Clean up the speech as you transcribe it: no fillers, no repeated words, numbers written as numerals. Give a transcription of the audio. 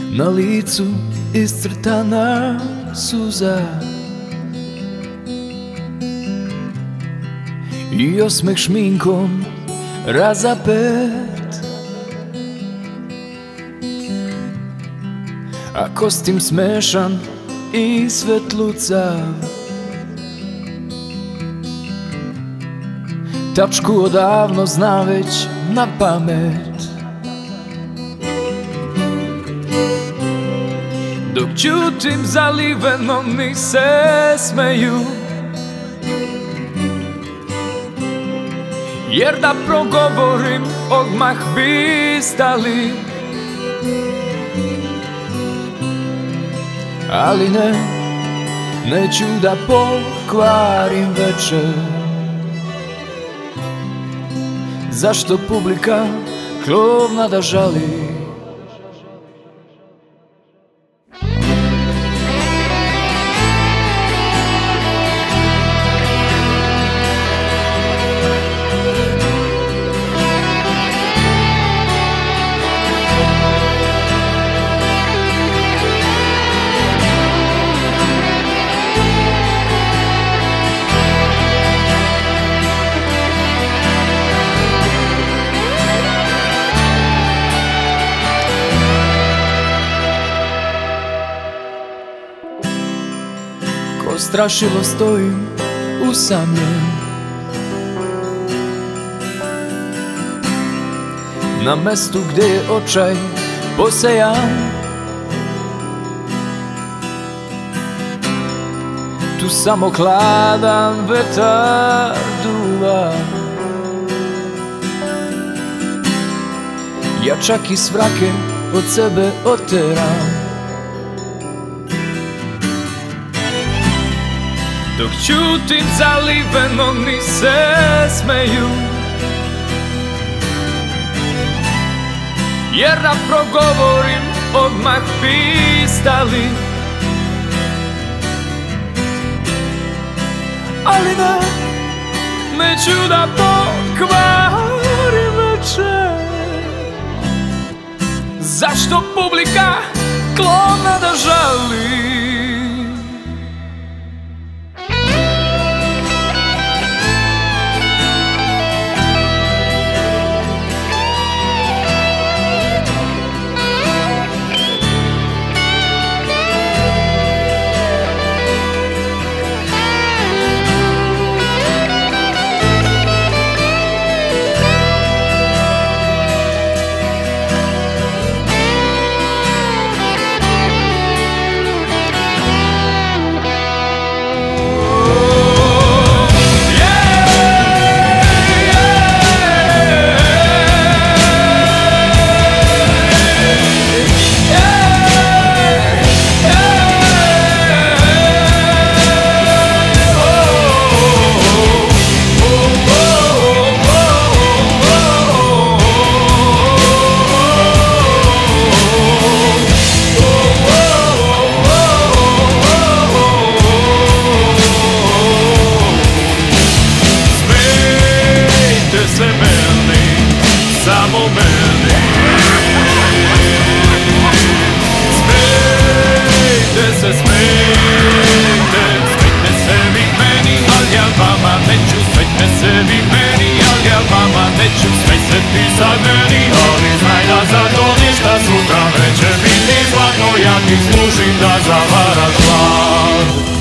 Na licu iscrtana suza i osmeh šminkom razapet, a kostim smešan i svetlucav. Tačku odavno zna već na pamet, dok ćutim zaliveno mi se smeju, jer da progovorim odmah bi stali. Ali ne, neću da pokvarim večer. Zašto publika klovna da žali? Ko strašilo stojim usamljen na mestu gdje je očaj posejan. Tu samo hladan vetar duva, ja čak i svrake od sebe oteram. Dok ćutim zaliveno mi se smeju, jer da progovorim odmah bi stali. Ali ne, neću da pokvarim večer. Zašto publika klovna da žali? Samo meni smejte se, smejte, smejte se vi meni, al ja vama neću. Smejte se vi meni, al ja vama neću. Smej se ti sad meni, ali znaj da za to ništa sutra neće biti zlatno. Ja ti služim da zavaraš glad.